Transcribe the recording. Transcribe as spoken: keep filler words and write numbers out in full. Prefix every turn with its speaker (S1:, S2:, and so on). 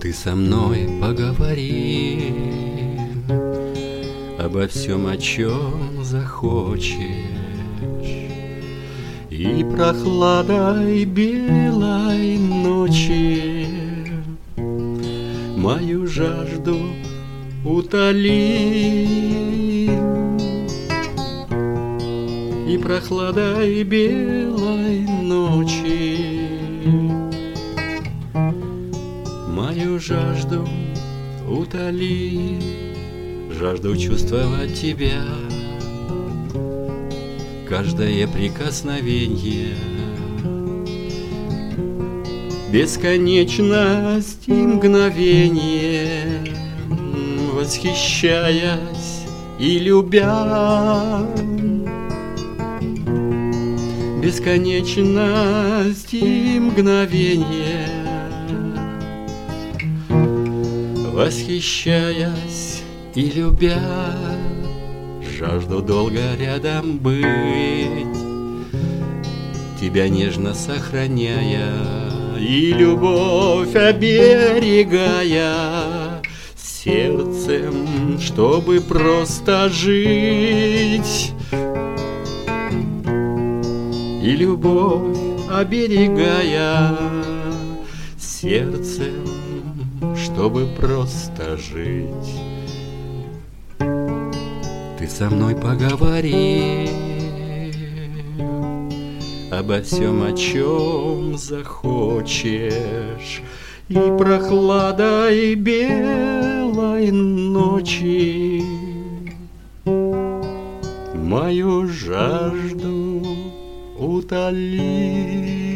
S1: Ты со мной поговори обо всем, о чем захочешь, и прохладой белой ночи мою жажду утоли. И прохладой белой ночи мою жажду утоли. Жажду чувствовать тебя, каждое прикосновение, бесконечность и мгновение, восхищаясь и любя. Бесконечность и мгновение, восхищаясь и любя. Жажду долго рядом быть, тебя нежно сохраняя и любовь оберегая сердцем, чтобы просто жить. И любовь оберегая сердцем, чтобы просто жить. Ты со мной поговори обо всем, о чем захочешь, и прохладой белой ночи мою жажду утоли.